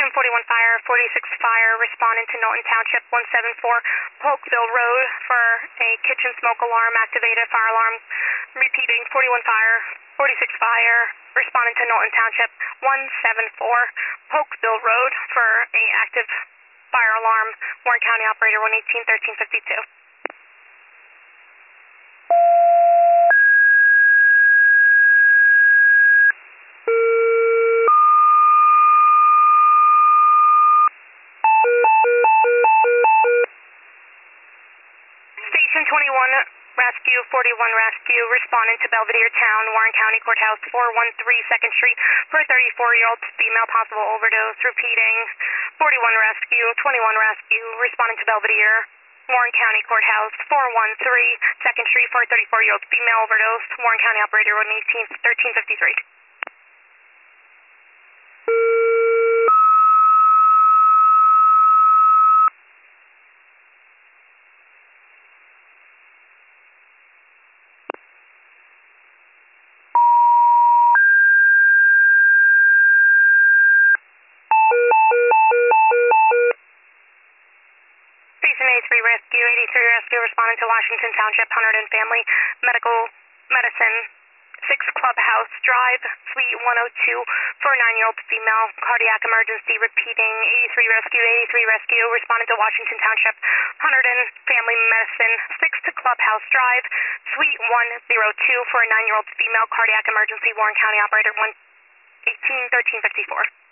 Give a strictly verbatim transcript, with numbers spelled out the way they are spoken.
Station forty-one Fire, forty-six Fire, responding to Norton Township, one seven four Polkville Road for a kitchen smoke alarm, activated fire alarm. Repeating, forty-one Fire, forty-six Fire, responding to Norton Township, one seven four Polkville Road for a active fire alarm. Warren County operator one eighteen thirteen fifty-two. Station twenty-one Rescue, forty-one Rescue, responding to Belvedere Town, Warren County Courthouse, four one three second Street for a thirty-four-year-old female possible overdose. Repeating, forty-one Rescue, twenty-one Rescue, responding to Belvedere, Warren County Courthouse, four one three second Street for a thirty-four-year-old female overdose. Warren County operator one eighteen thirteen fifty-three. Station eighty-three Rescue, eighty-three Rescue, responding to Washington Township, one hundred and Family Medical Medicine, six Clubhouse Drive, Suite one oh two, for a nine-year-old female, cardiac emergency. Repeating, eighty-three Rescue, eighty-three Rescue, responding to Washington Township, one hundred and Family Medicine, six to Clubhouse Drive, Suite one oh two, for a nine-year-old female, cardiac emergency. Warren County operator one eighteen thirteen fifty-four.